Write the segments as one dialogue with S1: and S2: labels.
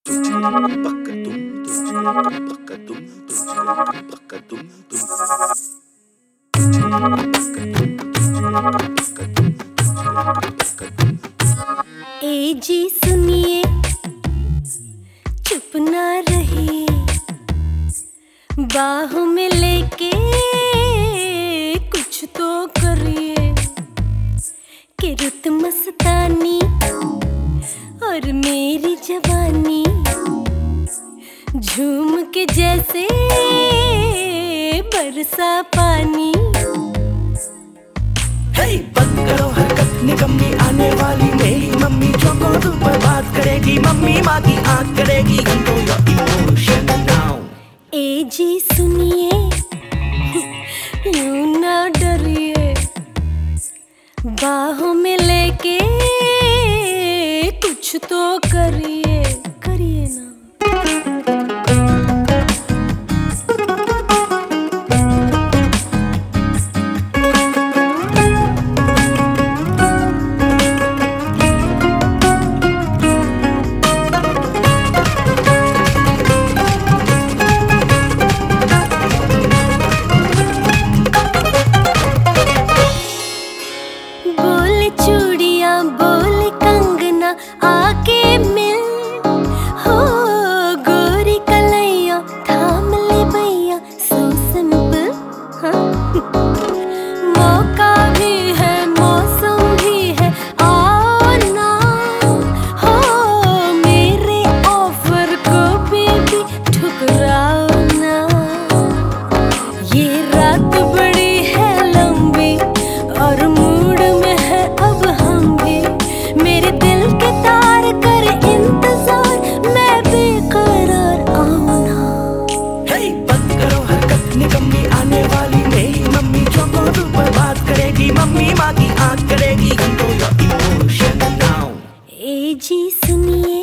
S1: ए जी सुनिए, चुप ना रहिए, बाहों में लेके कुछ तो करिए कि रुत मस्तानी और मेरी जवानी झूम के जैसे बरसा पानी।
S2: Hey, बंद करो हरकत निकम्मी, आने वाली मेरी मम्मी जो को तू बर्बाद करेगी। मम्मी माँ की आँख करेगी। Control your emotion now।
S1: ए जी सुनिए, यूं ना डरिए, बाहों में लेके कुछ तो करिए, करिए ना। चूड़ियां बोले कंगना आके मिल, हो गोरी कलैया थाम ले भैया, सो सिंपल। मौका भी है मौसम भी है, आओ ना, हो मेरे ऑफर को भी ठुकराओ ना। ये रात बड़ी है लंबी और मूड में है अब हम भी, मेरे दिल के तार कर इंतजार, मैं बेकरार आऊं ना।
S2: Hey, बंद करो हरकत निकम्मी, आने वाली मेरी मम्मी जो को तू बर्बाद करेगी। मम्मी माँ की आँख करेगी। Control your emotion now।
S1: ए जी सुनिए,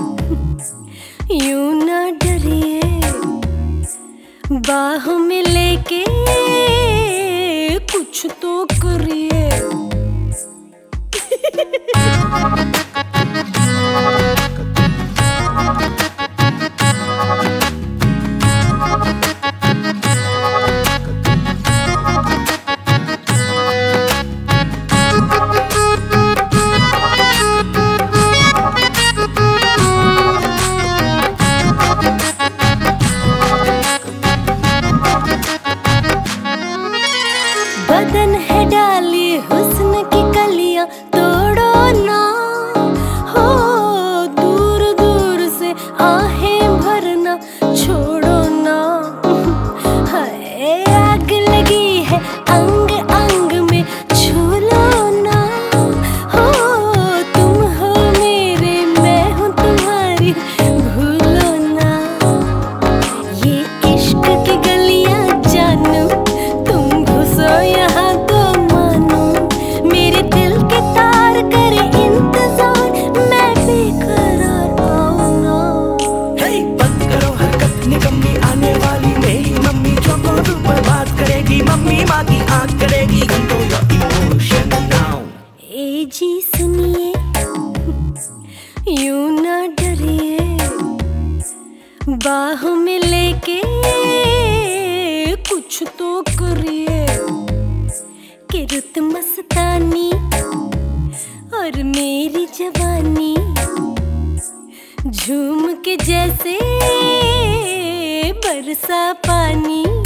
S1: यूं ना डरिए, बाहों में लेके कुछ तो करिए। बदन है डाली हुस्न की कलियां, तोड़ो ना, हो दूर दूर से आहें भरना छोड़ो ना। हाय आग लगी है अंग अंग में, छू लो ना, हो तुम हो मेरे मैं हूँ तुम्हारी, भूलो ना। ये इश्क की गलियां जानू, तुम घुसो यहाँ तो मानो, मेरे दिल के तार करे इंतजार, मैं बेकरार आऊं ना।
S2: Hey, बंद करो हरकत निकम्मी, आने वाली मेरी मम्मी जो को तू बर्बाद करेगी। मम्मी माँ की आँख करेगी। Control your emotion now।
S1: ए जी सुनिए, यूं ना डरिए, बाहों में लेके कुछ तो करिए कि रुत मस्तानी और मेरी जवानी झूम के जैसे बरसा पानी।